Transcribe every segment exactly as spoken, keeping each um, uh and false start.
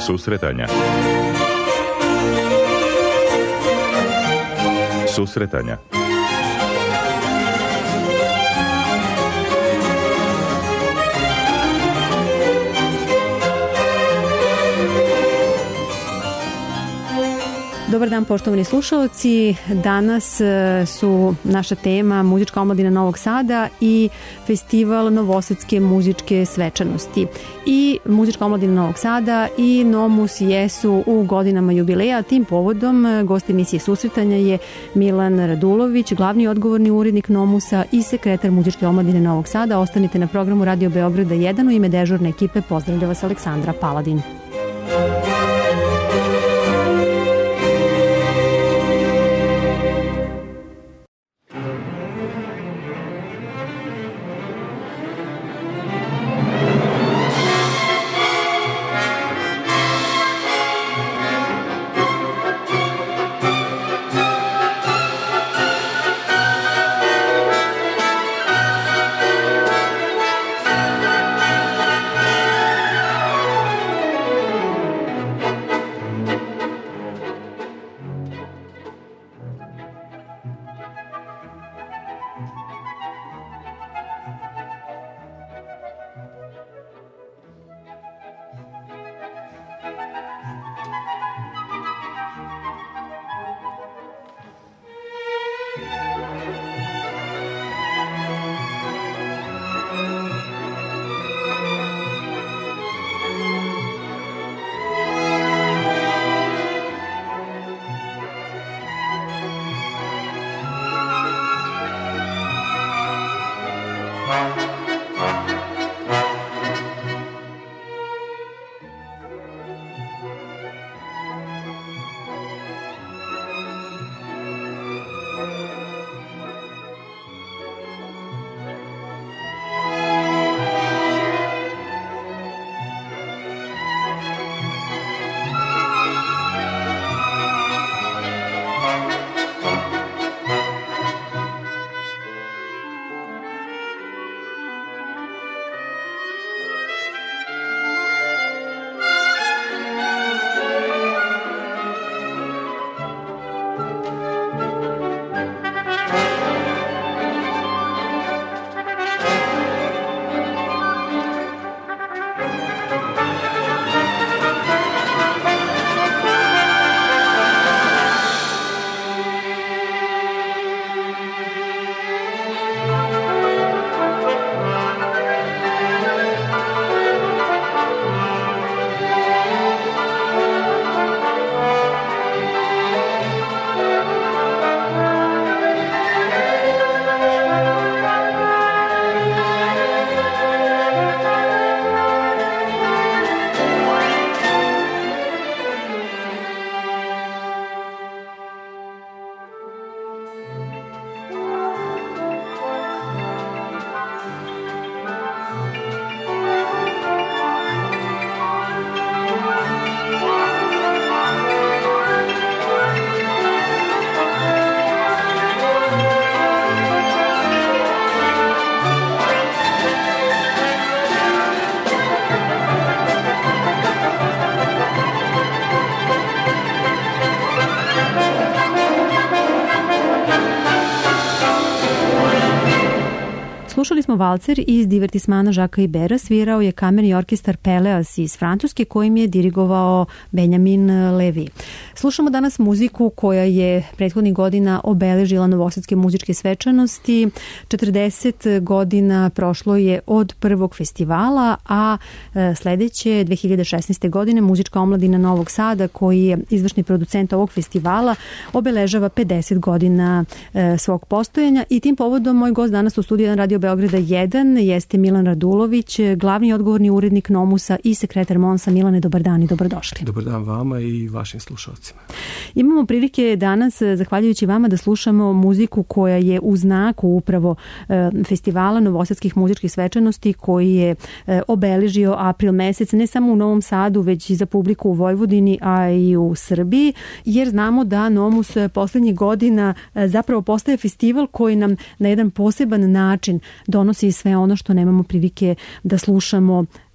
Susretanja. Susretanja. Dobar dan, poštovani slušaoci. Danas su naša tema Muzička omladina Novog Sada i Festival novosadske muzičke svečanosti. I Muzička omladina Novog Sada i Nomus jesu u godinama jubileja. Tim povodom gost emisije Susretanja je Milan Radulović, glavni odgovorni urednik Nomusa i sekretar Muzičke omladine Novog Sada. Ostanite na programu Radio Beograda jedan. U ime dežurne ekipe pozdravlja vas Aleksandra Paladin. Slušali smo valcer iz divertismana Žaka Ibera, svirao je kamerni orkestar Peleas iz Francuske kojim je dirigovao Benjamin Levi. Slušamo danas muziku koja je prethodnih godina obeležila novosadske muzičke svečanosti. četrdeset godina prošlo je od prvog festivala, a sledeće dve hiljade šesnaeste. godine Muzička omladina Novog Sada, koji je izvršni producent ovog festivala, obeležava pedeset godina svog postojanja i tim povodom moj gost danas u studiju Radio Beograda jedan jeste Milan Radulović, glavni odgovorni urednik Nomusa i sekretar Monsa. Milane, dobar dan i dobrodošli. Dobar dan vama i vašim slušalcima. Imamo prilike danas, zahvaljujući vama, da slušamo muziku koja je u znaku upravo festivala novosadskih muzičkih svečanosti koji je obeležio april mesec, ne samo u Novom Sadu, već i za publiku u Vojvodini, a i u Srbiji, jer znamo da Nomus poslednjih godina zapravo postaje festival koji nam na jedan poseban način donosi sve ono što nemamo prilike da slušamo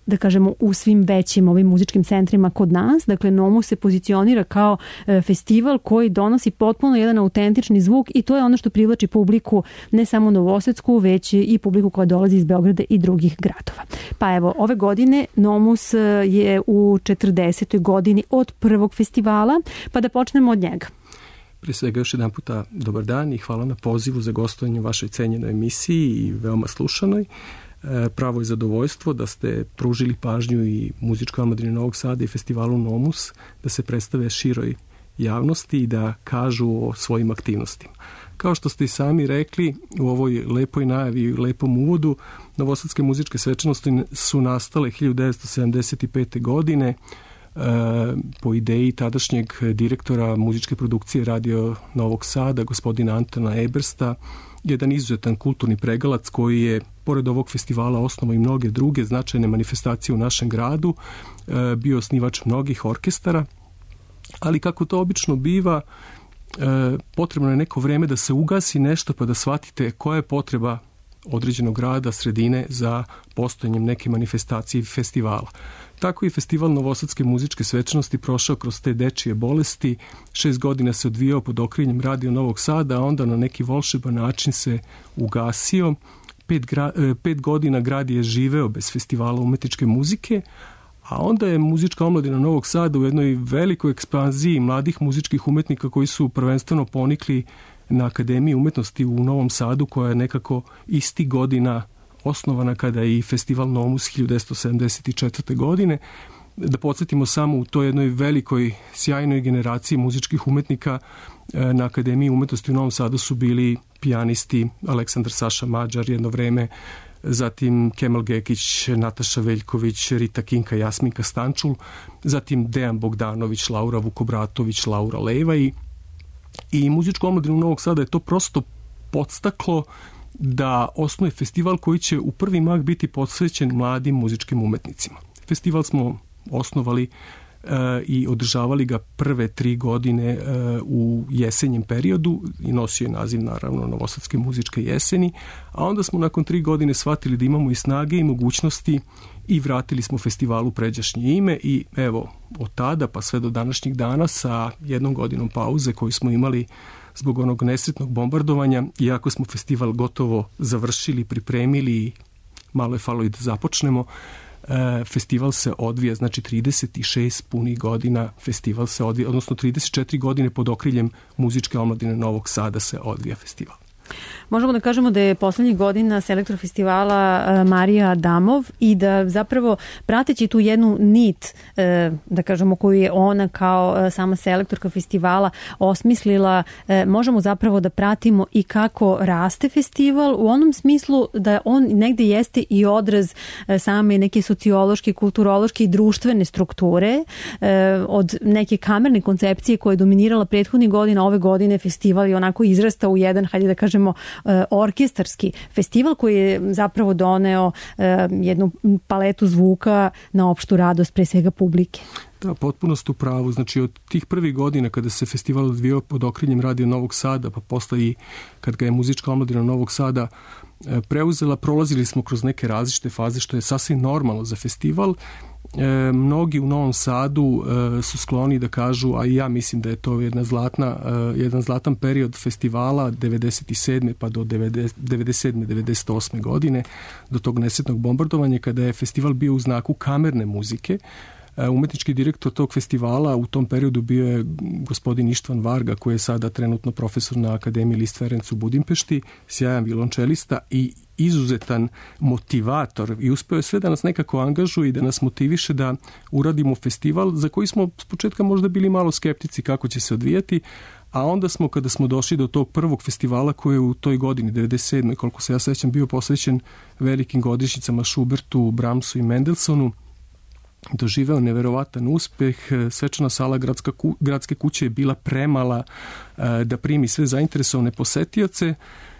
da kažemo, u svim većim ovim muzičkim centrima kod nas. Dakle, Nomus se pozicionira kao e, festival koji donosi potpuno jedan autentični zvuk i to je ono što privlači publiku, ne samo novosadsku, već i publiku koja dolazi iz Beograda i drugih gradova. Pa evo, ove godine Nomus je u četrdesetoj godini od prvog festivala, pa da počnemo od njega. Prije svega još jedan puta dobar dan i hvala na pozivu za gostovanje u vašoj cenjenoj emisiji i veoma slušanoj. Pravo je zadovoljstvo da ste pružili pažnju i Muzičkoj omladini Novog Sada i festivalu Nomus da se predstave široj javnosti i da kažu o svojim aktivnostima. Kao što ste i sami rekli, u ovoj lepoj najavi i lepom uvodu, novosadske muzičke svečanosti su nastale hiljadu devetsto sedamdeset pete. godine po ideji tadašnjeg direktora muzičke produkcije Radio Novog Sada, gospodina Antona Ebersta, jedan izuzetan kulturni pregalac koji je, pored ovog festivala, osnovao i mnoge druge značajne manifestacije u našem gradu, bio osnivač mnogih orkestara, ali kako to obično biva, potrebno je neko vreme da se ugasi nešto pa da shvatite koja je potreba određenog grada, sredine za postojanjem neke manifestacije i festivala. Tako i festival Novosadske muzičke svečanosti prošao kroz te dečije bolesti. Šest godina se odvijao pod okriljem Radio Novog Sada, a onda na neki volšeban način se ugasio. Pet, gra, pet godina grad je živeo bez festivala umetničke muzike, a onda je Muzička omladina Novog Sada u jednoj velikoj ekspanziji mladih muzičkih umetnika koji su prvenstveno ponikli na Akademiji umetnosti u Novom Sadu, koja je nekako isti godina osnovana kada je i festival Nomus hiljadu devetsto sedamdeset četvrte. godine. Da podsjetimo samo, u toj jednoj velikoj, sjajnoj generaciji muzičkih umetnika na Akademiji umetnosti u Novom Sadu su bili pijanisti Aleksandar Saša Mađar jedno vreme, zatim Kemal Gekić, Nataša Veljković, Rita Kinka, Jasminka Stančul, zatim Dejan Bogdanović, Laura Vukobratović, Laura Leva i, i Muzičku omladinu Novog Sada je to prosto podstaklo da osnuje festival koji će u prvi mah biti posvećen mladim muzičkim umetnicima. Festival smo osnovali e, i održavali ga prve tri godine e, u jesenjem periodu i nosio je naziv naravno Novosadske muzičke jeseni, a onda smo nakon tri godine shvatili da imamo i snage i mogućnosti i vratili smo festivalu pređašnje ime i evo od tada pa sve do današnjih dana sa jednom godinom pauze koju smo imali zbog onog nesretnog bombardovanja, iako smo festival gotovo završili, pripremili, malo je falo i da započnemo, e, festival se odvija, znači trideset šest punih godina festival se odvija, odnosno trideset četiri godine pod okriljem Muzičke omladine Novog Sada se odvija festival. Možemo da kažemo da je poslednjih godina selektor festivala Marija Adamov i da zapravo prateći tu jednu nit, da kažemo, koju je ona kao sama selektorka festivala osmislila, možemo zapravo da pratimo i kako raste festival u onom smislu da on negde jeste i odraz same neke sociološke, kulturološke i društvene strukture od neke kamerne koncepcije koja je dominirala prethodnih godina. Ove godine festival je onako izrastao u jedan, hajde da kažemo, orkestarski festival koji je zapravo doneo jednu paletu zvuka na opštu radost pre svega publike. Da, potpuno ste u pravu. Znači od tih prvih godina kada se festival odvijao pod okriljem Radio Novog Sada, pa posle i kad ga je Muzička omladina Novog Sada preuzela, prolazili smo kroz neke različite faze, što je sasvim normalno za festival. E, mnogi u Novom Sadu e, su skloni da kažu, a i ja mislim da je to jedna zlatna, e, jedan zlatan period festivala devedeset sedme pa do devedeset sedme devedeset osme. godine, do tog nesretnog bombardovanja, kada je festival bio u znaku kamerne muzike. E, umetnički direktor tog festivala u tom periodu bio je gospodin Ištvan Varga, koji je sada trenutno profesor na Akademiji Liszt Ferenc u Budimpešti, sjajan violončelista i izuzetan motivator i uspeo je sve da nas nekako angažuje i da nas motiviše da uradimo festival za koji smo s početka možda bili malo skeptici kako će se odvijati, a onda smo, kada smo došli do tog prvog festivala koji je u toj godini, devedeset sedme. koliko se ja sećam, bio posvećen velikim godišnjicama Schubertu, Brahmsu i Mendelssohnu, doživeo neverovatan uspeh. Svečana sala gradska, gradske kuće je bila premala da primi sve zainteresovane posetioce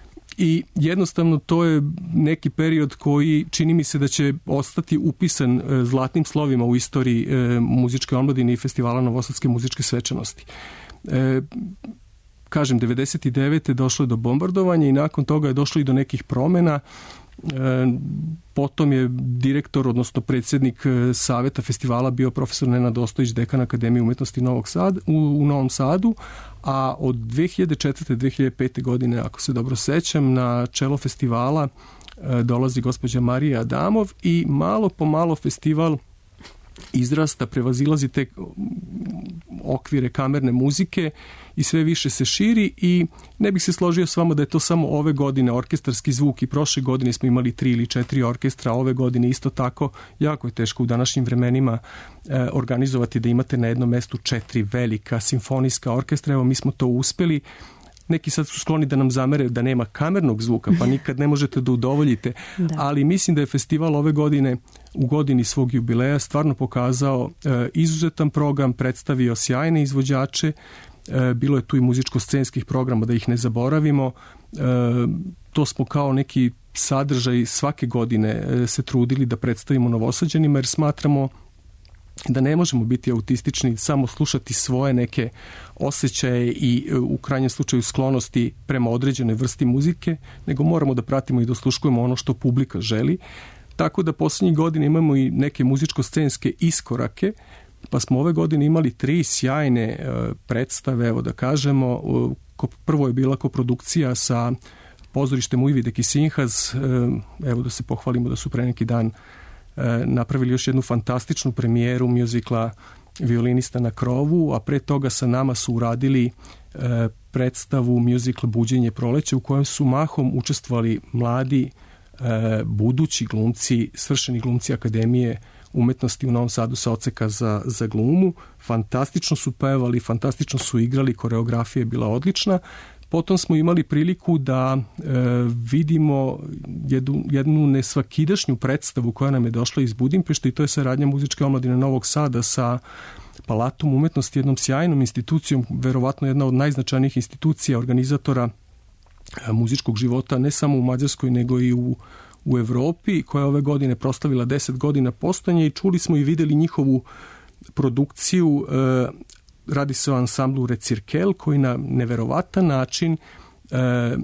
i jednostavno to je neki period koji čini mi se da će ostati upisan zlatnim slovima u istoriji Muzičke omladine i festivala Novosadske muzičke svečanosti. E, kažem, devedeset devete došlo je do bombardovanja i nakon toga je došlo i do nekih promena. Potom je direktor, odnosno predsjednik saveta festivala bio profesor Nenad Ostojić, dekan Akademije umetnosti Novog Sad, u, u Novom Sadu, a od dve hiljade četvrte. do dve hiljade pete. godine, ako se dobro sećam, na čelo festivala dolazi gospođa Marija Adamov i malo po malo festival izrasta, prevazilazi te okvire kamerne muzike i sve više se širi i ne bih se složio s vama da je to samo ove godine orkestarski zvuk i prošle godine smo imali tri ili četiri orkestra, ove godine isto tako. Jako je teško u današnjim vremenima e, organizovati da imate na jednom mestu četiri velika simfonijska orkestra. Evo, mi smo to uspeli. Neki sad su skloni da nam zamere da nema kamernog zvuka, pa nikad ne možete da udovoljite. Da. Ali mislim da je festival ove godine, u godini svog jubileja, stvarno pokazao e, izuzetan program, predstavio sjajne izvođače, e, bilo je tu i muzičko-scenskih programa, da ih ne zaboravimo. E, to smo kao neki sadržaj svake godine e, se trudili da predstavimo Novosađanima, jer smatramo da ne možemo biti autistični, samo slušati svoje neke osjećaje i u krajnjem slučaju sklonosti prema određenoj vrsti muzike, nego moramo da pratimo i da osluškujemo ono što publika želi. Tako da posljednjih godina imamo i neke muzičko-scenske iskorake, pa smo ove godine imali tri sjajne predstave, evo da kažemo. Prvo je bila koprodukcija sa pozorištem Ujvidek i Sinhaz, evo da se pohvalimo da su pre neki dan napravili još jednu fantastičnu premijeru mjuzikla Violinista na krovu, a pre toga sa nama su uradili e, predstavu mjuzikla Buđenje proleća, u kojem su mahom učestvovali mladi e, budući glumci, svršeni glumci Akademije umetnosti u Novom Sadu sa odseka za, za glumu. Fantastično su pevali, fantastično su igrali, koreografija je bila odlična. Potom smo imali priliku da e, vidimo jednu, jednu nesvakidašnju predstavu koja nam je došla iz Budimpešte, i to je saradnja Muzičke omladine Novog Sada sa Palatom umetnosti, jednom sjajnom institucijom, verovatno jedna od najznačajnijih institucija organizatora e, muzičkog života, ne samo u Mađarskoj nego i u, u Evropi, koja je ove godine proslavila deset godina postojanja, i čuli smo i videli njihovu produkciju. e, Radi se o ansamblu Recirkel, koji na neverovatan način e,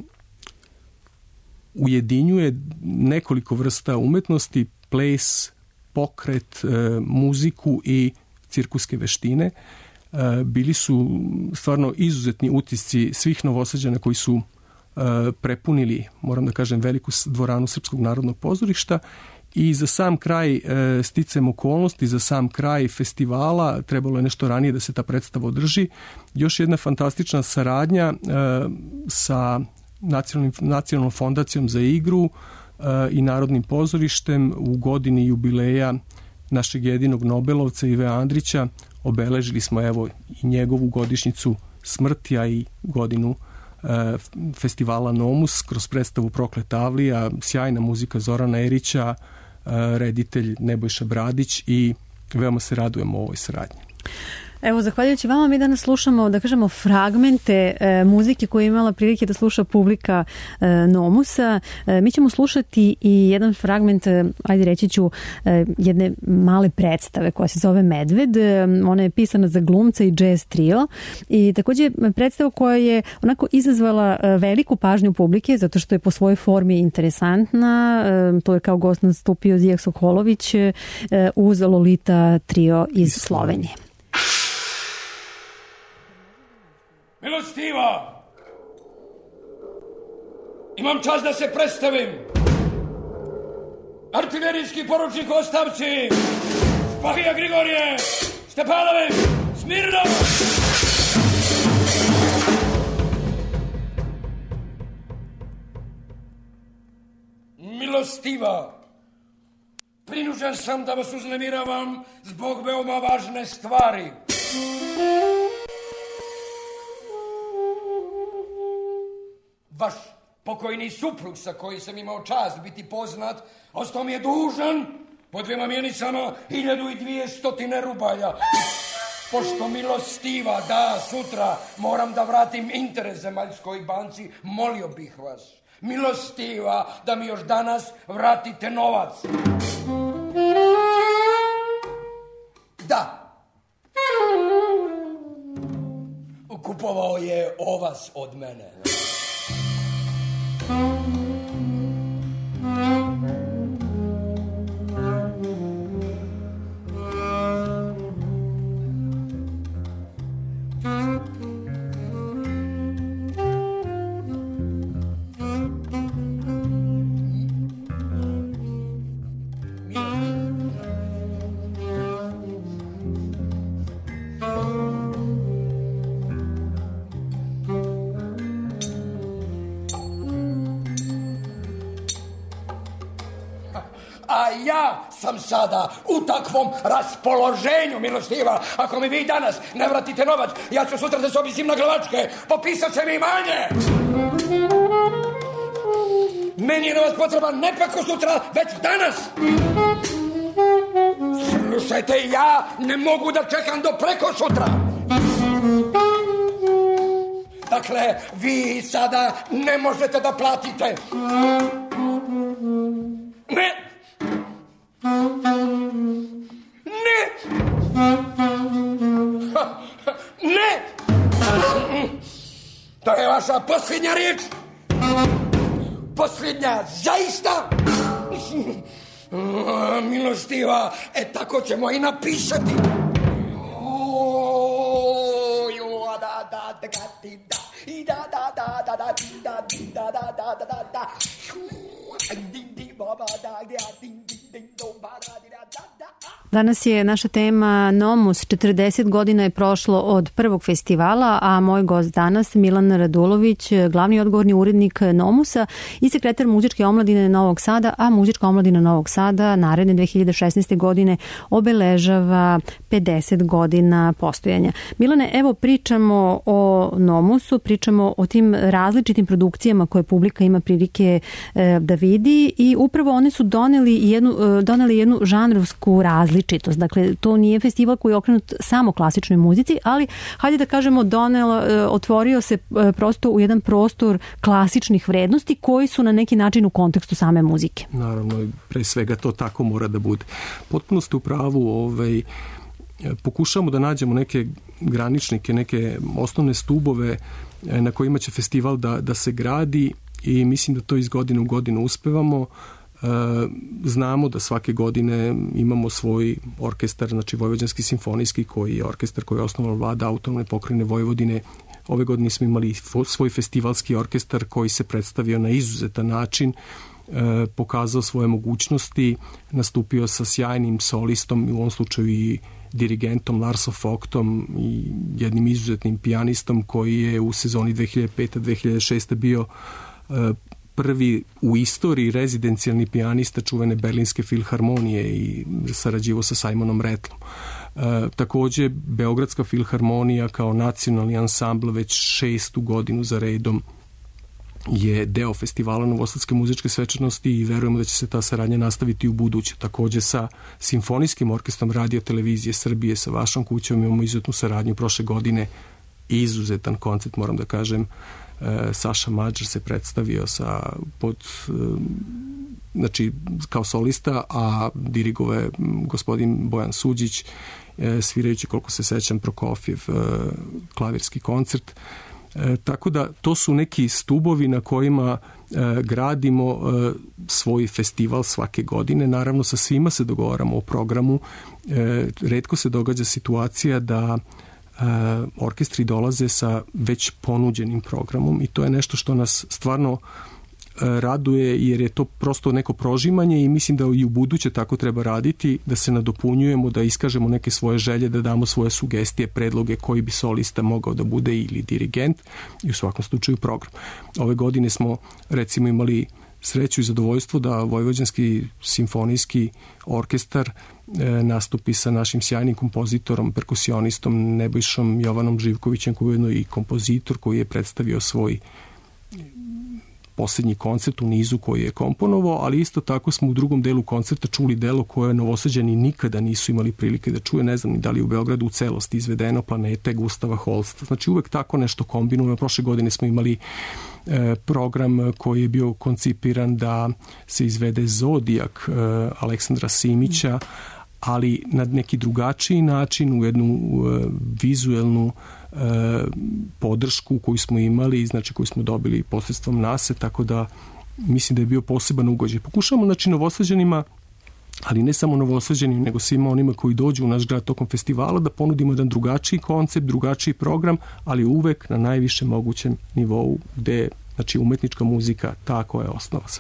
ujedinjuje nekoliko vrsta umetnosti, ples, pokret, e, muziku i cirkuske veštine. E, bili su stvarno izuzetni utisci svih Novosađana koji su e, prepunili, moram da kažem, veliku dvoranu Srpskog narodnog pozorišta. I za sam kraj, e, sticam okolnosti, za sam kraj festivala, trebalo je nešto ranije da se ta predstava održi, još jedna fantastična saradnja e, sa nacionalnim, nacionalnom fondacijom za igru e, i Narodnim pozorištem u godini jubileja našeg jedinog Nobelovca Ive Andrića. Obeležili smo evo i njegovu godišnjicu smrti, a i godinu e, festivala Nomus kroz predstavu Prokleta Avlija, sjajna muzika Zorana Erića, reditelj Nebojša Bradić, i veoma se radujemo ovoj saradnji. Evo, zahvaljujući vama, mi danas slušamo, da kažemo, fragmente e, muzike koje je imala prilike da sluša publika e, Nomusa. E, mi ćemo slušati i jedan fragment, e, ajde reći ću, e, jedne male predstave koja se zove Medved. E, ona je pisana za glumca i jazz trio, i također predstava koja je onako izazvala e, veliku pažnju publike, zato što je po svojoj formi interesantna. E, to je kao gost nastupio Zijak Sokolović e, uz Lolita trio iz Slovenije. Milostiva! Imam čast da se predstavim. Artiljerijski poručnik Ostavci, Spahija Grigorije, Stepanović, Smirno! Milostiva! Prinuđen sam da vas uznemiravam zbog veoma važne stvari. Vaš pokojni suprug, sa koji sam imao čast biti poznat, ostao mi je dužan po dvema mjenicama hiljadu i dvije stotine rubalja. Pošto milostiva da sutra moram da vratim interes Zemaljskoj banci, molio bih vas, milostiva, da mi još danas vratite novac. Da. Kupovao je ovas od mene. a ja sam sada u takvom raspoloženju, milostiva. Ako mi vi danas ne vratite novac, ja ću sutra da se obisim na glavačke, popisat će mi imanje. Meni je novac potreban ne preko sutra, već danas. Slušajte, ja ne mogu da čekam do preko sutra. Dakle, vi sada ne možete da platite. Ne. Ne. Ne. To je vaša posljednja riječ. Posljednja, zaista. Milostiva, e tako ćemo i napisati. Danas je naša tema Nomus. četrdeset godina je prošlo od prvog festivala, a moj gost danas Milan Radulović, glavni odgovorni urednik Nomusa i sekretar muzičke omladine Novog Sada, a muzička omladina Novog Sada naredne dve hiljade šesnaeste. godine obeležava pedeset godina postojanja. Milane, evo pričamo o Nomusu, pričamo o tim različitim produkcijama koje publika ima prilike da vidi i upravo one su doneli jednu, doneli jednu žanrovsku različitost. Dakle, to nije festival koji je okrenut samo klasičnoj muzici, ali hajde da kažemo donelo, otvorio se prosto u jedan prostor klasičnih vrednosti koji su na neki način u kontekstu same muzike. Naravno, pre svega to tako mora da bude. Potpuno ste u pravu, ovaj, pokušamo da nađemo neke graničnike, neke osnovne stubove na kojima će festival da, da se gradi i mislim da to iz godine u godinu uspevamo. Znamo da svake godine imamo svoj orkestar, znači Vojvođanski simfonijski, koji je orkestar koji je osnovala vlada Autonomne pokrajine Vojvodine. Ove godine smo imali svoj festivalski orkestar koji se predstavio na izuzetan način, pokazao svoje mogućnosti, nastupio sa sjajnim solistom, u ovom slučaju i dirigentom Larsom Vogtom i jednim izuzetnim pijanistom koji je u sezoni dve hiljade pete dve hiljade šeste. bio prvi u istoriji rezidencijalni pijanista čuvene Berlinske filharmonije i sarađivao sa Simonom Rattlom. E, takođe, Beogradska filharmonija kao nacionalni ansambl već šestu godinu za redom je deo festivala Novosadske muzičke svečanosti i verujemo da će se ta saradnja nastaviti u buduće. Takođe sa Simfonijskim orkestrom Radio televizije Srbije, sa vašom kućom imamo izuzetnu saradnju prošle godine. Izuzetan koncert, moram da kažem. Saša Mađar se predstavio sa pod, znači kao solista, a dirigove gospodin Bojan Suđić, svirajući, koliko se sećam, Prokofjev klavirski koncert. Tako da to su neki stubovi na kojima gradimo svoj festival svake godine. Naravno, sa svima se dogovaramo o programu. Retko se događa situacija da Uh, orkestri dolaze sa već ponuđenim programom i to je nešto što nas stvarno uh, raduje, jer je to prosto neko prožimanje i mislim da i u buduće tako treba raditi, da se nadopunjujemo, da iskažemo neke svoje želje, da damo svoje sugestije, predloge koji bi solista mogao da bude ili dirigent i u svakom slučaju program. Ove godine smo recimo imali sreću i zadovoljstvo da Vojvođanski simfonijski orkestar nastupi sa našim sjajnim kompozitorom, perkusionistom Nebojšom Jovanom Živkovićem, koji je ujedno i kompozitor, koji je predstavio svoj posljednji koncert u nizu koji je komponovao, ali isto tako smo u drugom delu koncerta čuli delo koje Novosađani nikada nisu imali prilike da čuje, ne znam ni da li u Beogradu u celosti izvedeno, Planete Gustava Holsta. Znači uvek tako nešto kombinujemo. Prošle godine smo imali e, program koji je bio koncipiran da se izvede Zodijak e, Aleksandra Simića, ali na neki drugačiji način, u jednu e, vizuelnu e, podršku koju smo imali, znači koju smo dobili posredstvom nase, tako da mislim da je bio poseban ugođaj. Pokušamo, znači, Novosađanima, ali ne samo Novosađanima, nego svima onima koji dođu u naš grad tokom festivala, da ponudimo jedan drugačiji koncept, drugačiji program, ali uvek na najvišem mogućem nivou, gde je, znači, umetnička muzika ta koja je osnova svega.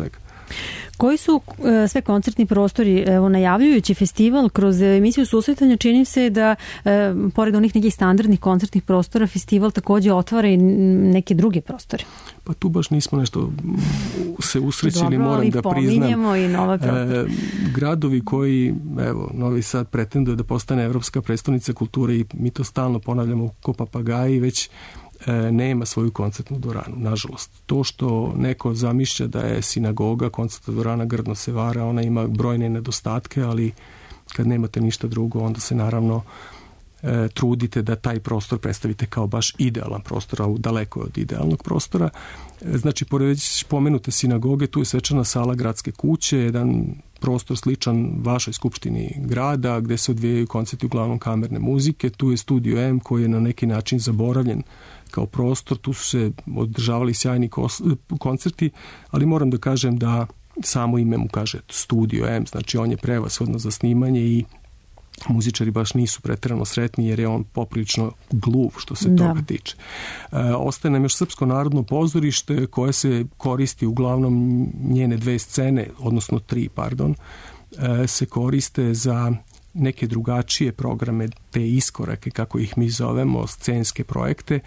Koji su e, sve koncertni prostori, evo najavljujući festival kroz emisiju susretanja, čini se da e, pored onih nekih standardnih koncertnih prostora, festival takođe otvara i neke druge prostore. Pa tu baš nismo nešto se usrećili, moram da priznam. I nove prostore. E, gradovi koji, evo, Novi Sad pretenduje da postane evropska prestonica kulture i mi to stalno ponavljamo ko papagaji, već nema svoju koncertnu dvoranu, nažalost. To što neko zamišlja da je sinagoga, koncertna dvorana grdno se vara, ona ima brojne nedostatke, ali kad nemate ništa drugo, onda se naravno e, trudite da taj prostor predstavite kao baš idealan prostor, a daleko od idealnog prostora. E, znači, pored već pomenute sinagoge, tu je svečana sala Gradske kuće, jedan prostor sličan vašoj skupštini grada, gde se odvijaju koncerti uglavnom kamerne muzike. Tu je Studio M koji je na neki način zaboravljen kao prostor, tu su se održavali sjajni koncerti, ali moram da kažem da samo ime mu kaže Studio M, znači on je prevashodno za snimanje i muzičari baš nisu preterano sretni jer je on poprilično gluv što se da. toga tiče. E, ostaje nam još Srpsko narodno pozorište koje se koristi uglavnom njene dve scene, odnosno tri, pardon, e, se koriste za neke drugačije programe, te iskorake, kako ih mi zovemo, scenske projekte.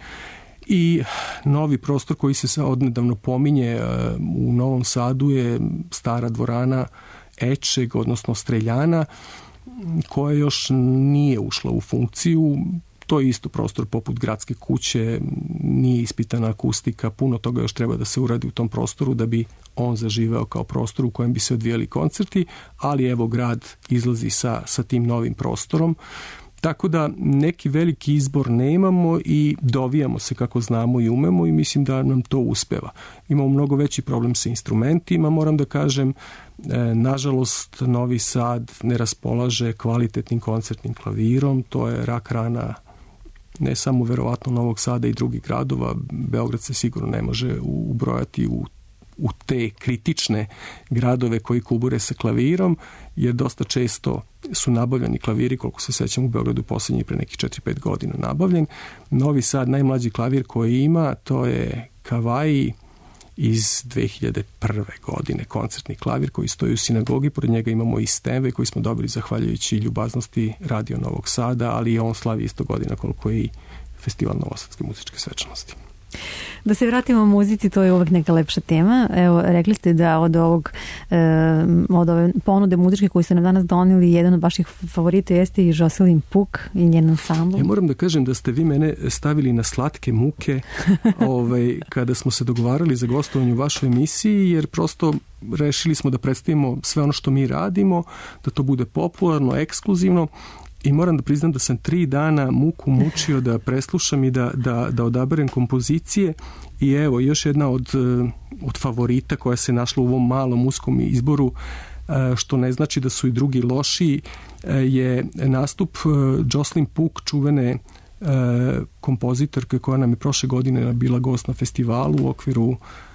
I novi prostor koji se odnedavno pominje u Novom Sadu je stara dvorana Ečeg, odnosno Streljana, koja još nije ušla u funkciju. To je isto prostor poput Gradske kuće, nije ispitana akustika, puno toga još treba da se uradi u tom prostoru da bi on zaživeo kao prostor u kojem bi se odvijali koncerti, ali evo grad izlazi sa, sa tim novim prostorom. Tako da neki veliki izbor nemamo i dovijamo se kako znamo i umemo i mislim da nam to uspeva. Imamo mnogo veći problem sa instrumentima, moram da kažem, e, nažalost Novi Sad ne raspolaže kvalitetnim koncertnim klavirom, to je rak rana ne samo verovatno Novog Sada i drugih gradova, Beograd se sigurno ne može ubrojati u u te kritične gradove koji kubure sa klavirom, jer dosta često su nabavljani klaviri, koliko se sećam u Beogradu posljednji pre nekih četiri pet godina nabavljen. Novi Sad, najmlađi klavir koji ima, to je Kavaji iz dve hiljade prve godine, koncertni klavir koji stoji u sinagogi, pored njega imamo i Stenve koji smo dobili zahvaljujući ljubaznosti Radio Novog Sada, ali i on slavi isto godina koliko je i Festival Novosadske muzičke svečanosti. Da se vratimo u muzici, to je uvek neka lepša tema. Evo, rekli ste da od ovog e, od ove ponude muzičke koju ste nam danas doneli, jedan od vaših favorita jeste i Jocelyn Puk i njen ansambl. Ja moram da kažem da ste vi mene stavili na slatke muke ovaj, kada smo se dogovarali za gostovanje u vašoj emisiji, jer prosto rešili smo da predstavimo sve ono što mi radimo, da to bude popularno, ekskluzivno. I moram da priznam da sam tri dana muku mučio da preslušam i da, da, da odaberem kompozicije i evo još jedna od, od favorita koja se našla u ovom malom uskom izboru, što ne znači da su i drugi loši, je nastup Jocelyn Puk, čuvene kompozitorke koja nam je prošle godine bila gost na festivalu u okviru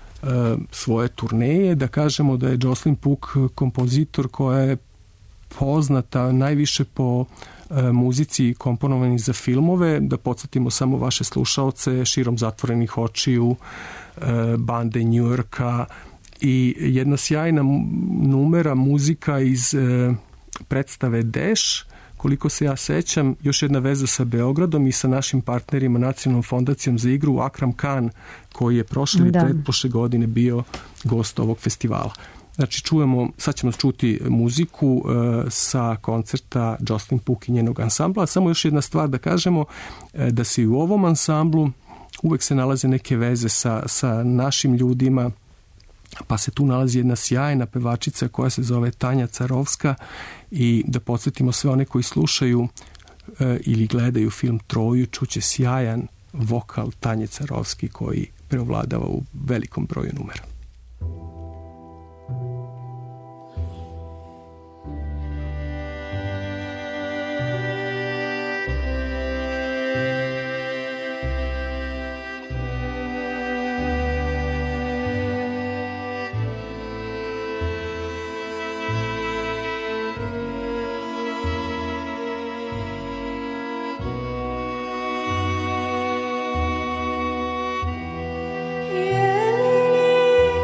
svoje turneje. Da kažemo da je Jocelyn Puk kompozitor koja je poznata najviše po e, muzici komponovani za filmove, da podsjetimo samo vaše slušaoce, Širom zatvorenih očiju, e, Bande Njujorka i jedna sjajna numera muzika iz e, predstave Deš, koliko se ja sećam, još jedna veza sa Beogradom i sa našim partnerima Nacionalnom fondacijom za igru, Akram Khan, koji je prošle i pretprošle godine bio gost ovog festivala. Znači čujemo, sad ćemo čuti muziku uh, sa koncerta Jocelyn Puk i njenog ansambla. Samo još jedna stvar da kažemo, uh, da se i u ovom ansamblu uvek se nalaze neke veze sa, sa našim ljudima, pa se tu nalazi jedna sjajna pevačica koja se zove Tanja Carovska i da podsjetimo sve one koji slušaju uh, ili gledaju film Troju, čuće sjajan vokal Tanje Carovski koji preovladava u velikom broju numera. Yeah.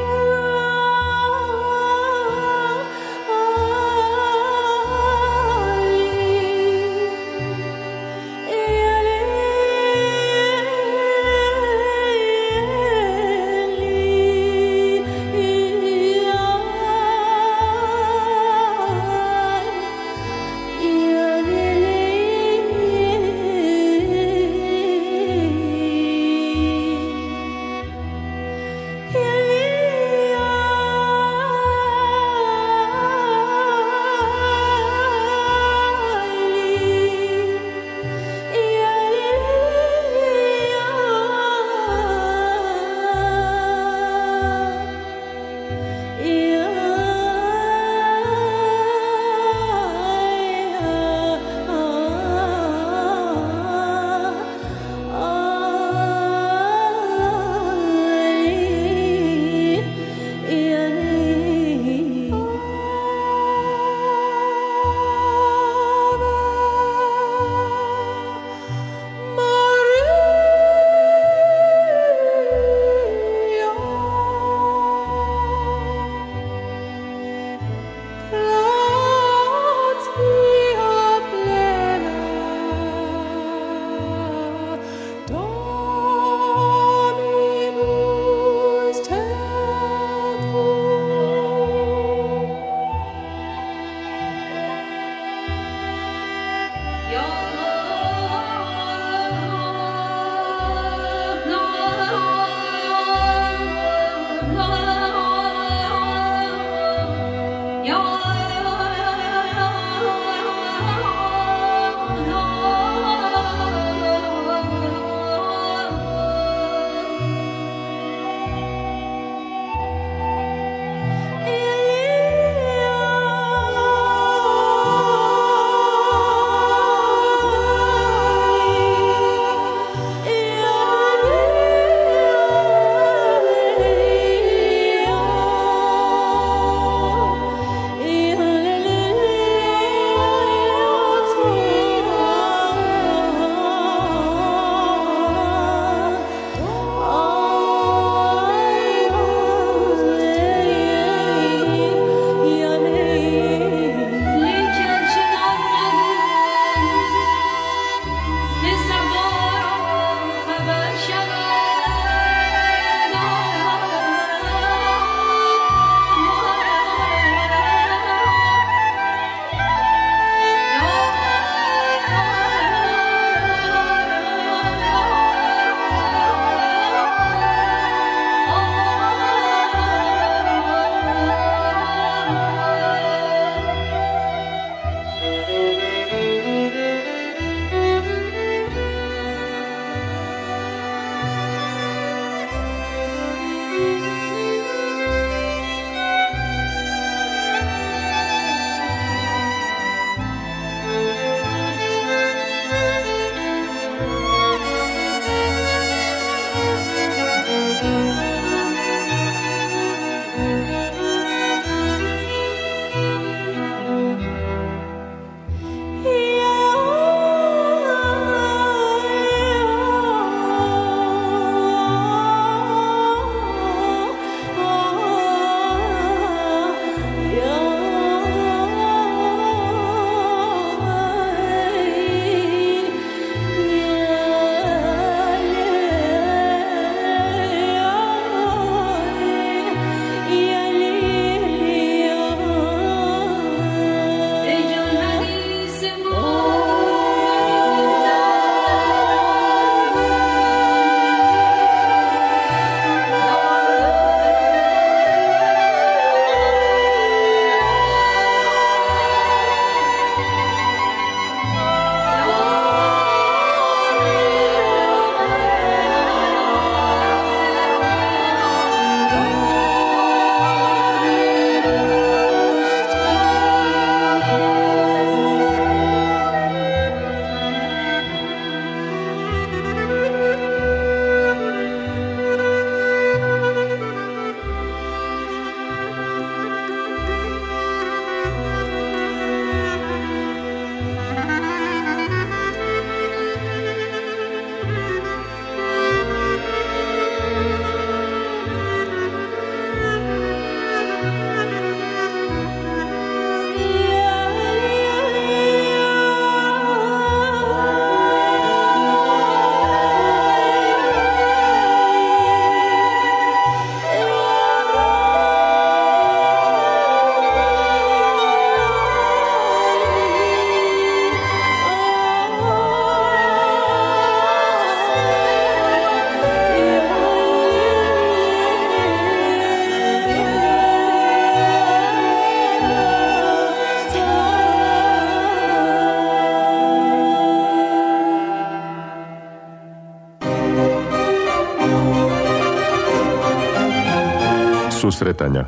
Susretanja.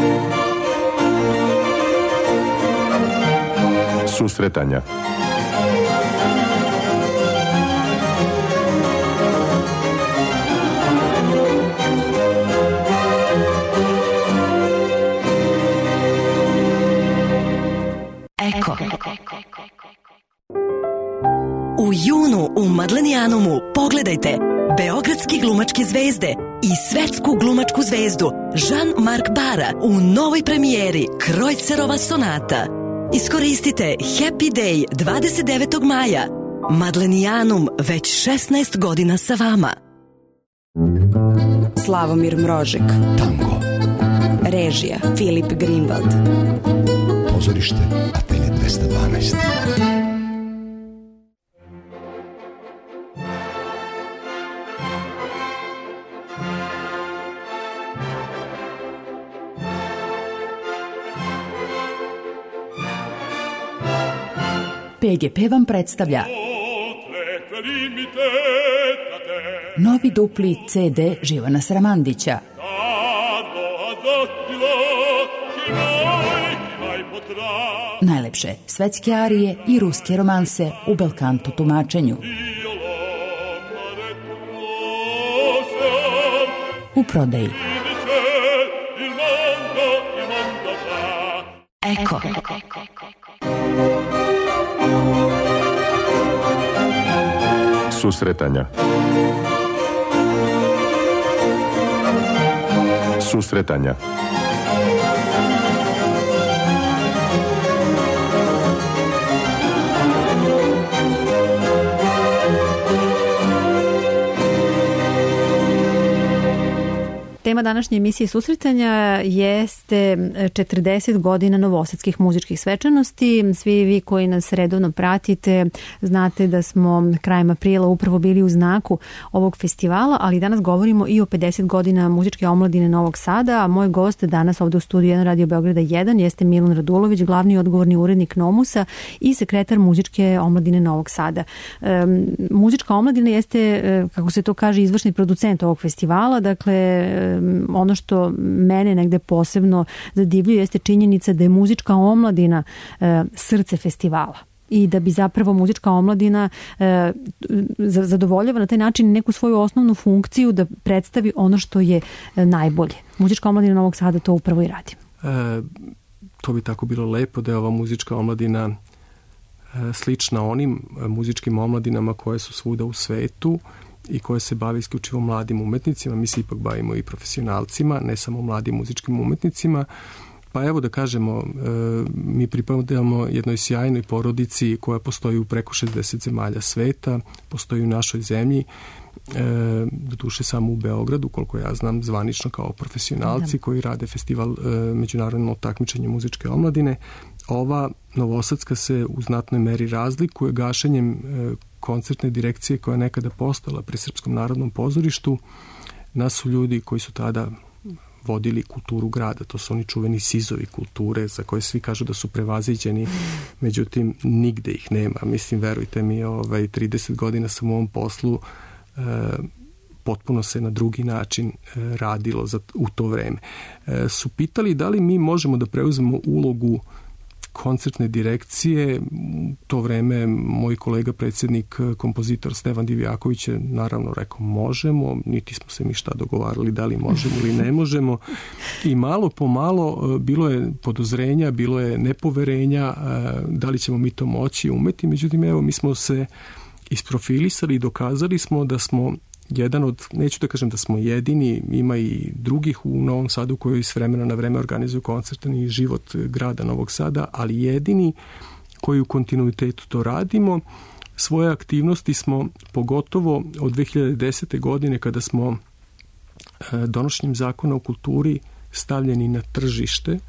Susretanja. Eko. U junu u Madlenijanumu pogledajte beogradski glumačke zvezde i svetsku glumačku zvezdu Jean-Marc Bara u novoj premijeri Krojcerova sonata. Iskoristite Happy Day dvadeset devetog maja. Madlenijanum već šesnaest godina sa vama. Slavomir Mrožek. Tango. Režija Filip Greenwald. Pozorište Atelje dvesta dvanaest. P G P vam predstavlja novi dupli C D Živana Sramandića. Najlepše svetske arije i ruske romanse u belkanto tumačenju. U prodaji. Eko. Susretanja. Susretanja. Tema današnje emisije Susretanja jeste četrdeset godina novosadskih muzičkih svečanosti. Svi vi koji nas redovno pratite znate da smo krajem aprila upravo bili u znaku ovog festivala, ali danas govorimo i o pedeset godina muzičke omladine Novog Sada, a moj gost danas ovde u studiju jedan Radio Beograda jedan jeste Milan Radulović, glavni odgovorni urednik Nomusa i sekretar muzičke omladine Novog Sada. E, muzička omladina jeste, kako se to kaže, izvršni producent ovog festivala, dakle ono što mene negde posebno zadivljuje jeste činjenica da je muzička omladina e, srce festivala i da bi zapravo muzička omladina e, zadovoljava na taj način neku svoju osnovnu funkciju da predstavi ono što je e, najbolje. Muzička omladina Novog Sada to upravo i radi. E, to bi tako bilo lepo da je ova muzička omladina e, slična onim muzičkim omladinama koje su svuda u svetu i koje se bave isključivo mladim umetnicima. Mi se ipak bavimo i profesionalcima, ne samo mladim muzičkim umetnicima. Pa evo da kažemo, mi pripadamo jednoj sjajnoj porodici koja postoji u preko šezdeset zemalja sveta, postoji u našoj zemlji, do duše samo u Beogradu, koliko ja znam, zvanično kao profesionalci da. koji rade festival međunarodno takmičenje muzičke omladine. Ova novosadska se u znatnoj meri razlikuje gašenjem koncertne direkcije koja je nekada postala pri Srpskom narodnom pozorištu. Nas su ljudi koji su tada vodili kulturu grada, to su oni čuveni sizovi kulture za koje svi kažu da su prevaziđeni, međutim nigde ih nema. Mislim, verujte mi, ovaj, trideset godina sam u ovom poslu, e, potpuno se na drugi način e, radilo za, u to vreme. E, su pitali da li mi možemo da preuzmemo ulogu koncertne direkcije. U to vreme moj kolega, predsjednik, kompozitor Stevan Divjaković je naravno rekao možemo, niti smo se mi šta dogovarali da li možemo ili ne možemo. I malo po malo bilo je podozrenja, bilo je nepoverenja da li ćemo mi to moći umeti. Međutim, evo, mi smo se isprofilisali i dokazali smo da smo jedan od, neću da kažem da smo jedini, ima i drugih u Novom Sadu koji s vremena na vreme organizuju koncertni život grada Novog Sada, ali jedini koji u kontinuitetu to radimo. Svoje aktivnosti smo, pogotovo od dve hiljade desete. godine, kada smo donošenjem zakona o kulturi stavljeni na tržište,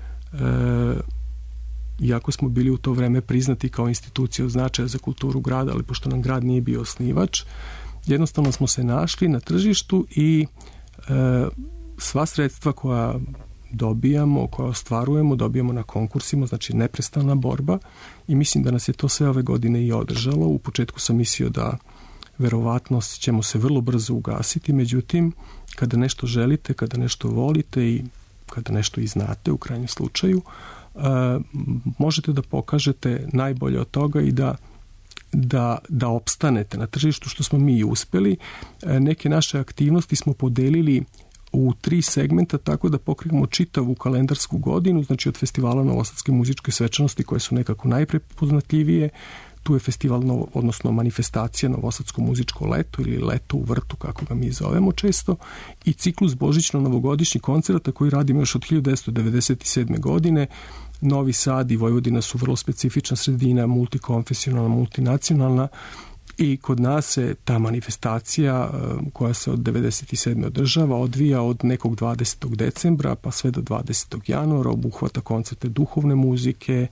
iako smo bili u to vreme priznati kao institucija od značaja za kulturu grada, ali pošto nam grad nije bio osnivač, jednostavno smo se našli na tržištu i e, sva sredstva koja dobijamo, koja ostvarujemo, dobijamo na konkursima, znači neprestana borba, i mislim da nas je to sve ove godine i održalo. U početku sam mislio da verovatno ćemo se vrlo brzo ugasiti, međutim, kada nešto želite, kada nešto volite i kada nešto i znate u krajnjem slučaju, možete da pokažete najbolje od toga i da da, da opstanete na tržištu, što smo mi i uspeli. Neke naše aktivnosti smo podelili u tri segmenta, tako da pokrijemo čitavu kalendarsku godinu, znači od festivala Novosadske muzičke svečanosti koje su nekako najprepoznatljivije. Tu je festival, odnosno manifestacija Novosadsko muzičko leto ili leto u vrtu, kako ga mi zovemo često, i ciklus božićno-novogodišnjih koncerata koji radimo još od hiljadu devetsto devedeset sedme. godine. Novi Sad i Vojvodina su vrlo specifična sredina, multikonfesionalna, multinacionalna, i kod nas se ta manifestacija koja se od devedeset sedme održava odvija od nekog dvadesetog decembra pa sve do dvadesetog januara, obuhvata koncerte duhovne muzike,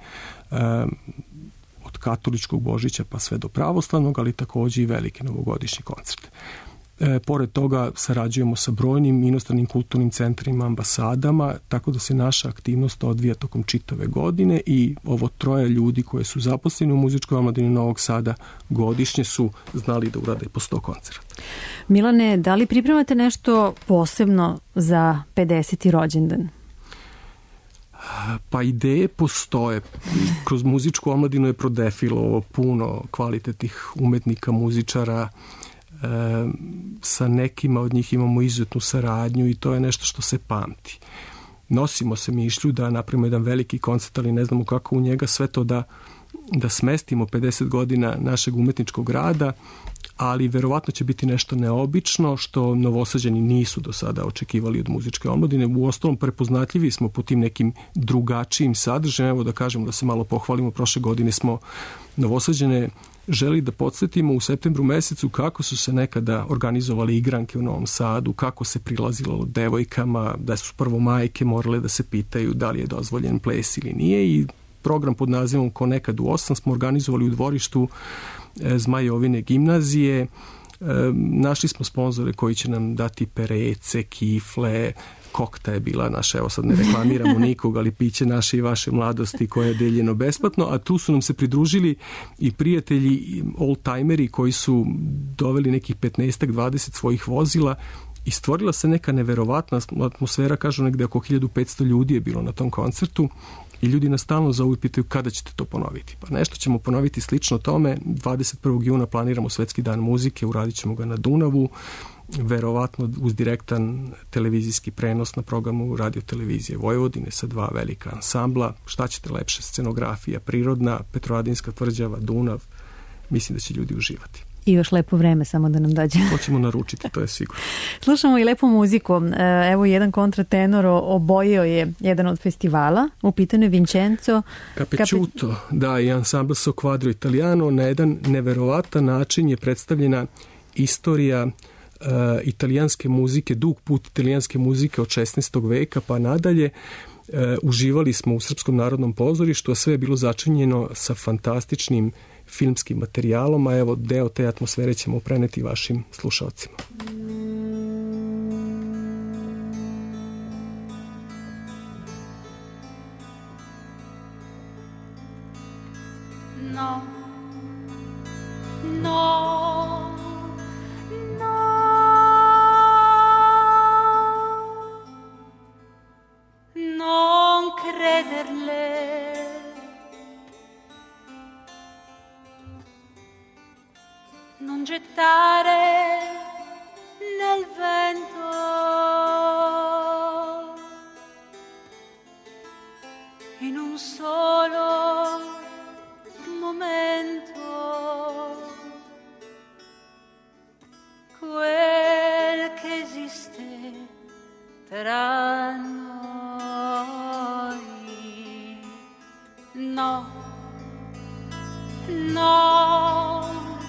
od katoličkog Božića pa sve do pravoslavnog, ali takođe i velike novogodišnje koncerte. E, pored toga sarađujemo sa brojnim inostranim kulturnim centrima, ambasadama, tako da se naša aktivnost odvija tokom čitave godine i ovo troje ljudi koje su zaposleni u muzičkoj omladini Novog Sada godišnje su znali da urade po sto koncerata. Milane, da li pripremate nešto posebno za pedeseti rođendan? Pa ideje postoje. Kroz muzičku omladinu je prodefilo puno kvalitetnih umetnika, muzičara. E, sa nekima od njih imamo izuzetnu saradnju i to je nešto što se pamti. Nosimo se mišlju da napravimo jedan veliki koncert, ali ne znamo kako u njega sve to da, da smestimo pedeset godina našeg umetničkog rada, ali verovatno će biti nešto neobično što Novosađani nisu do sada očekivali od muzičke omladine. U ostalom prepoznatljivi smo po tim nekim drugačijim sadržajima. Evo da kažemo, da se malo pohvalimo, prošle godine smo Novosađane želi da podsjetimo u septembru mesecu kako su se nekada organizovali igranke u Novom Sadu, kako se prilazilo devojkama, da su prvo majke morale da se pitaju da li je dozvoljen ples ili nije, i program pod nazivom Ko nekad u osam smo organizovali u dvorištu Zmajovine gimnazije. Našli smo sponzore koji će nam dati perece, kifle, kokta je bila naša, evo sad ne reklamiramo nikog, ali piće naše i vaše mladosti koje je deljeno besplatno, a tu su nam se pridružili i prijatelji, old-timeri koji su doveli nekih petnaest dvadeset svojih vozila i stvorila se neka neverovatna atmosfera, kažu negde oko hiljadu petsto ljudi je bilo na tom koncertu. I ljudi nas stalno zovu i pitaju kada ćete to ponoviti. Pa nešto ćemo ponoviti slično tome. dvadeset prvog juna planiramo Svetski dan muzike, uradit ćemo ga na Dunavu, verovatno uz direktan televizijski prenos na programu Radio televizije Vojvodine sa dva velika ansambla. Šta ćete lepše, scenografija prirodna, Petrovaradinska tvrđava, Dunav. Mislim da će ljudi uživati. I još lepo vreme samo da nam dođe. To ćemo naručiti, to je sigurno. Slušamo i lepu muziku. Evo jedan kontratenor obojio je jedan od festivala. U pitanju je Vincenzo Capecuto, Cape... da, i ansambl So Quadro Italiano. Na jedan neverovatan način je predstavljena istorija uh, italijanske muzike, dug put italijanske muzike od šesnaestog veka pa nadalje. Uh, uživali smo u Srpskom narodnom pozorištu, a sve je bilo začinjeno sa fantastičnim filmskim materijalom, a evo deo te atmosfere ćemo preneti vašim slušalcima. No, no, no, non crederle. Non gettare nel vento in un solo momento quel che esiste tra noi. No, no.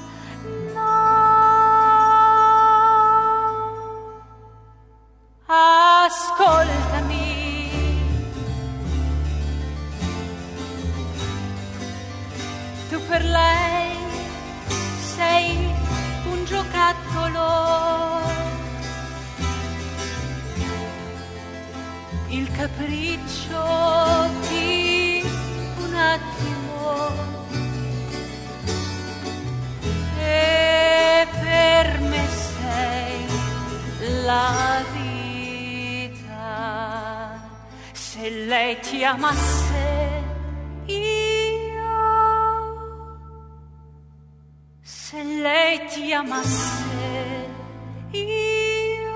Ascoltami, tu per lei sei un giocattolo, il capriccio di un attimo, e per me sei la vita. lei ti amasse, io, se lei ti amasse, io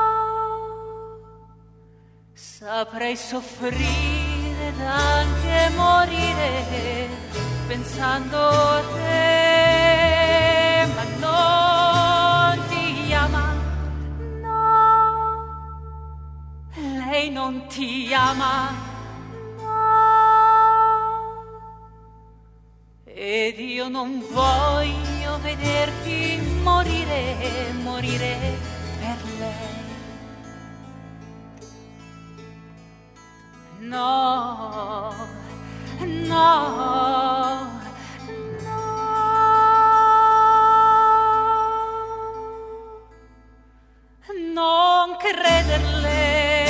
saprei soffrire ed anche morire pensando a te, ma non ti ama, no, lei non ti ama, no, ed io non voglio vederti morire, morire per lei. No, no, no, non crederle,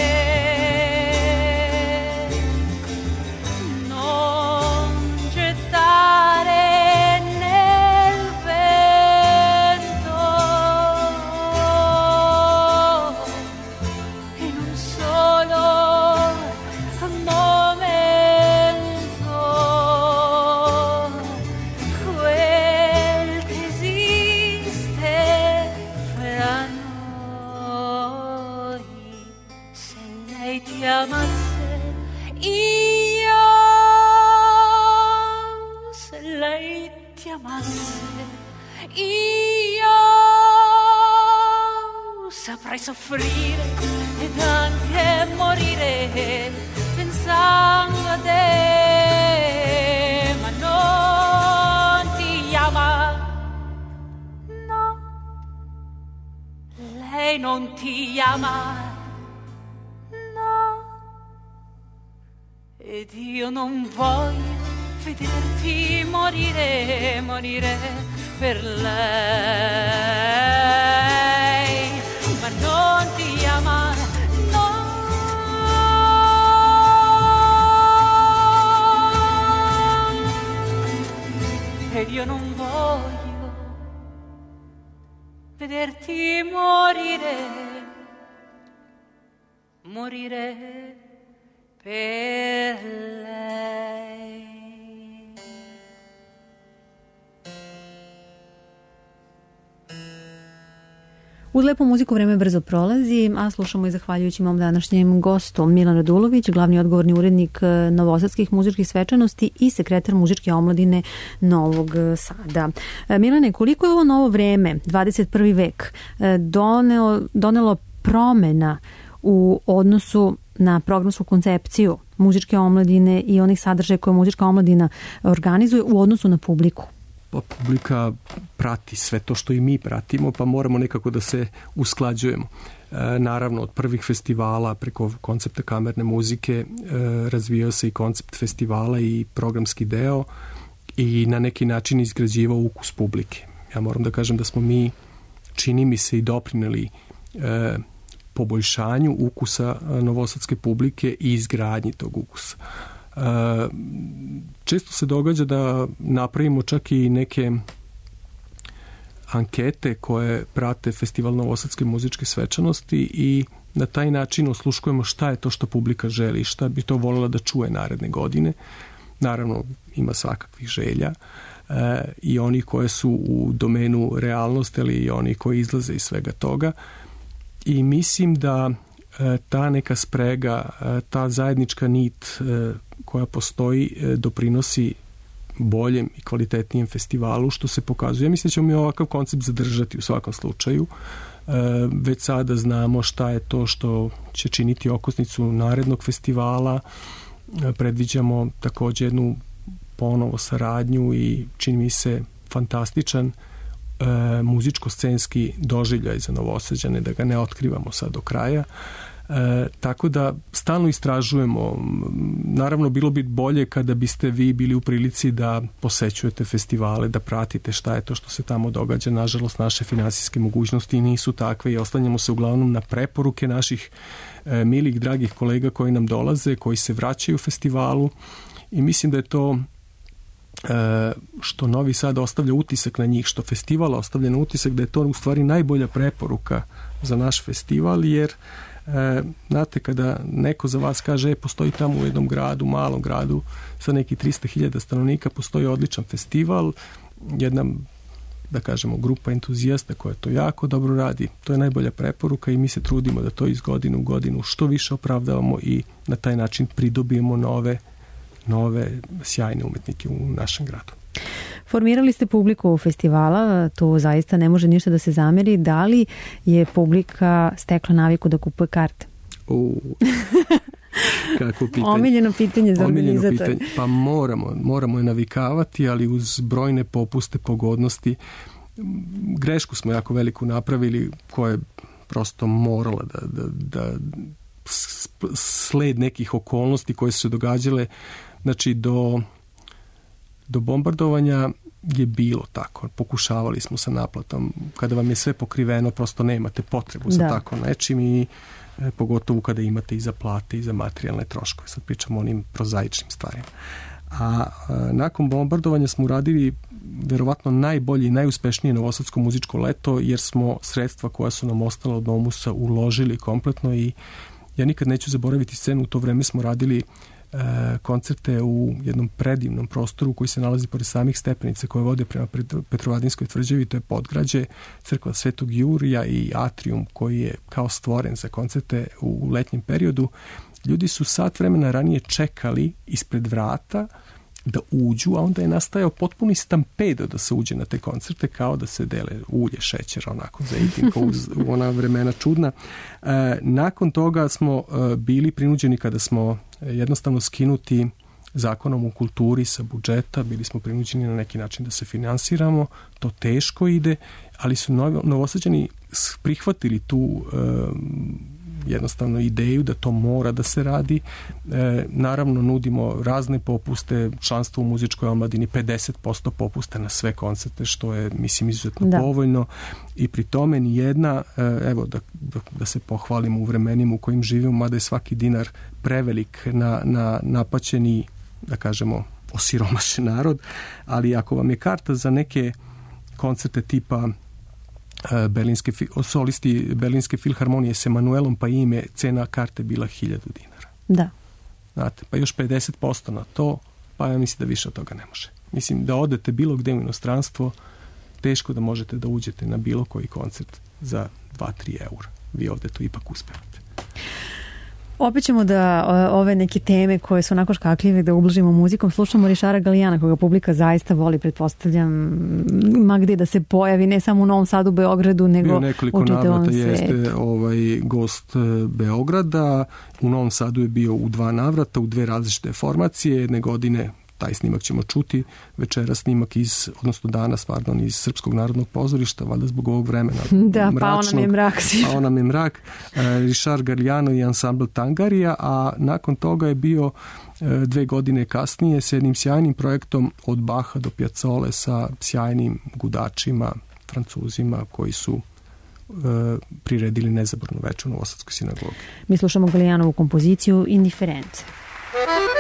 non gettare nel vento in un solo momento quel che esiste fra noi. Se lei ti amasse, io, se lei ti amasse, io saprei soffrire ed anche morire pensando a te, ma non ti ama, no, lei non ti ama, no, ed io non voglio vederti morire, morire per lei, ma non ti ama, no. Ed io non voglio vederti morire, morire per lei. Uz lepu muziku vreme brzo prolazi, a slušamo i zahvaljujući mom današnjem gostu Milan Radulović, glavni odgovorni urednik novosadskih muzičkih svečanosti i sekretar muzičke omladine Novog Sada. Milane, koliko je ovo novo vreme, dvadeset prvi vek, doneo, donelo promena u odnosu na programsku koncepciju muzičke omladine i onih sadržaja koje muzička omladina organizuje u odnosu na publiku? Pa publika prati sve to što i mi pratimo, pa moramo nekako da se usklađujemo. E, naravno, od prvih festivala preko koncepta kamerne muzike e, razvijao se i koncept festivala i programski deo i na neki način izgrađivao ukus publike. Ja moram da kažem da smo mi, čini mi se, i doprineli e, poboljšanju ukusa novosadske publike i izgradnji tog ukusa. Često se događa da napravimo čak i neke ankete koje prate Festival novosadske muzičke svečanosti i na taj način osluškujemo šta je to što publika želi, šta bi to voljela da čuje naredne godine. Naravno, ima svakakvih želja e, i oni koje su u domenu realnosti, ali i oni koji izlaze iz svega toga. I mislim da e, ta neka sprega, e, ta zajednička nit e, koja postoji doprinosi boljem i kvalitetnijem festivalu, što se pokazuje. Mislim da ćemo mi ovakav koncept zadržati u svakom slučaju. Već sada znamo šta je to što će činiti okosnicu narednog festivala. Predviđamo također jednu ponovo saradnju i čini mi se fantastičan muzičko-scenski doživljaj za Novosađane, da ga ne otkrivamo sad do kraja. E, tako da stalno istražujemo. Naravno, bilo bi bolje kada biste vi bili u prilici da posećujete festivale, da pratite šta je to što se tamo događa. Nažalost, naše finansijske mogućnosti nisu takve i oslanjamo se uglavnom na preporuke naših e, milih, dragih kolega koji nam dolaze, koji se vraćaju u festivalu i mislim da je to e, što Novi Sad ostavlja utisak na njih, što festival ostavlja na utisak, da je to u stvari najbolja preporuka za naš festival, jer E, znate, kada neko za vas kaže, e, postoji tamo u jednom gradu, malom gradu, sa nekih trista hiljada stanovnika, postoji odličan festival, jedna, da kažemo, grupa entuzijasta koja to jako dobro radi, to je najbolja preporuka i mi se trudimo da to iz godine u godinu što više opravdavamo i na taj način pridobijemo nove, nove sjajne umetnike u našem gradu. Formirali ste publiku festivala, to zaista ne može ništa da se zameri. Da li je publika stekla naviku da kupuje karte? U, kako pitanje. Omiljeno pitanje za organizator. Pa moramo, moramo je navikavati, ali uz brojne popuste, pogodnosti. Grešku smo jako veliku napravili, koja je prosto morala da, da, da sled nekih okolnosti koje su se događale, znači do do bombardovanja je bilo tako. Pokušavali smo sa naplatom. Kada vam je sve pokriveno, prosto nemate potrebu za da. tako nečim i e, pogotovo kada imate i za plate i za materijalne troškove. Sad pričamo o onim prozaičnim stvarima. A, a nakon bombardovanja smo uradili verovatno najbolje i najuspešnije novosadsko muzičko leto, jer smo sredstva koja su nam ostala od Nomusa uložili kompletno i ja nikad neću zaboraviti scenu. U to vreme smo radili koncerte u jednom predivnom prostoru koji se nalazi pored samih stepenica koje vode prema Petrovaradinskoj tvrđavi, to je podgrađe, crkva Svetog Jurija i atrium koji je kao stvoren za koncerte u letnjem periodu. Ljudi su sat vremena ranije čekali ispred vrata da uđu, a onda je nastajao potpuni stampedo da se uđe na te koncerte, kao da se dele ulje, šećera, onako za eating, u ona vremena čudna. E, nakon toga smo e, bili prinuđeni, kada smo jednostavno skinuti zakonom u kulturi sa budžeta, bili smo prinuđeni na neki način da se finansiramo, to teško ide, ali su novo, Novosađani prihvatili tu e, jednostavno ideju da to mora da se radi. E, naravno nudimo razne popuste, članstvo u muzičkoj omladini, pedeset posto popusta na sve koncerte, što je, mislim, izuzetno da. povoljno i pri tome ni jedna, e, evo da, da, da se pohvalimo u vremenima u kojim živimo, mada je svaki dinar prevelik na, na napaćeni, da kažemo, osiromašen narod, ali ako vam je karta za neke koncerte tipa Berlinske, solisti Berlinske filharmonije s Emanuelom pa ime, cena karte bila hiljadu dinara. Da. Znate, pa još pedeset posto na to, pa ja mislim da više od toga ne može. Mislim da odete bilo gde u inostranstvo, teško da možete da uđete na bilo koji koncert za dva do tri eura. Vi ovde to ipak uspevate. Opet ćemo da ove neke teme koje su onako škakljive da ublažimo muzikom. Slušamo Rišara Galijana, koga publika zaista voli, pretpostavljam, ma gde da se pojavi, ne samo u Novom Sadu, Beogradu, nego u čitavom svijetu. Nekoliko navrata jeste ovaj gost Beograda. U Novom Sadu je bio u dva navrata, u dve različite formacije. Jedne godine taj snimak ćemo čuti, večera snimak iz, odnosno danas, pardon, iz Srpskog narodnog pozorišta, valjda zbog ovog vremena da, mračnog. pao nam je mrak. Pao nam je mrak. Rišar Galijano i ansambl Tangarija, a nakon toga je bio dve godine kasnije s jednim sjajnim projektom od Baha do Piazzole sa sjajnim gudačima, Francuzima, koji su e, priredili nezabornu večer u Novosadskoj sinagogi. Mi slušamo Galijanovu kompoziciju Indifference.